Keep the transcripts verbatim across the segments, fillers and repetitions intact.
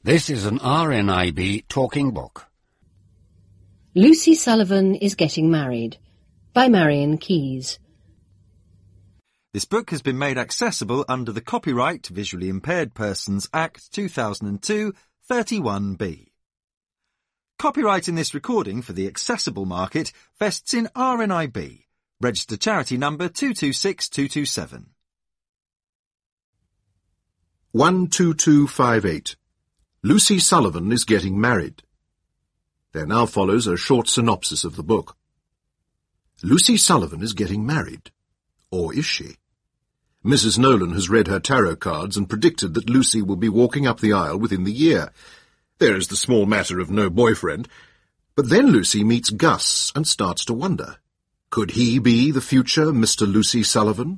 This is an R N I B talking book. Lucy Sullivan is Getting Married, by Marian Keyes. This book has been made accessible under the Copyright Visually Impaired Persons Act two thousand two, thirty-one B. Copyright in this recording for the accessible market vests in R N I B, registered charity number two two six two two seven. one two two five eight. Lucy Sullivan is Getting Married. There now follows a short synopsis of the book. Lucy Sullivan is getting married. Or is she? Missus Nolan has read her tarot cards and predicted that Lucy will be walking up the aisle within the year. There is the small matter of no boyfriend. But then Lucy meets Gus and starts to wonder. Could he be the future Mister Lucy Sullivan?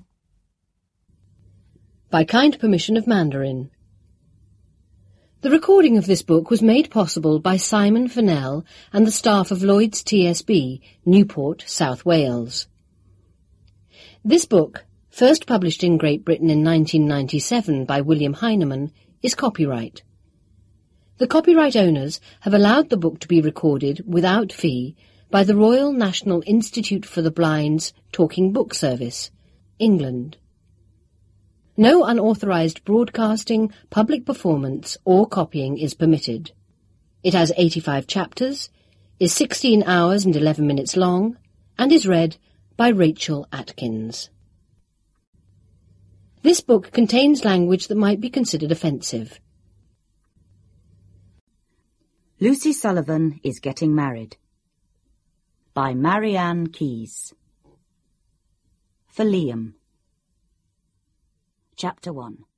By kind permission of Mandarin. The recording of this book was made possible by Simon Fennell and the staff of Lloyd's T S B, Newport, South Wales. This book, first published in Great Britain in nineteen ninety-seven by William Heinemann, is copyright. The copyright owners have allowed the book to be recorded without fee by the Royal National Institute for the Blind's Talking Book Service, England. No unauthorised broadcasting, public performance or copying is permitted. It has eighty-five chapters, is sixteen hours and eleven minutes long, and is read by Rachel Atkins. This book contains language that might be considered offensive. Lucy Sullivan is Getting Married, by Marian Keyes. For Liam. Chapter one.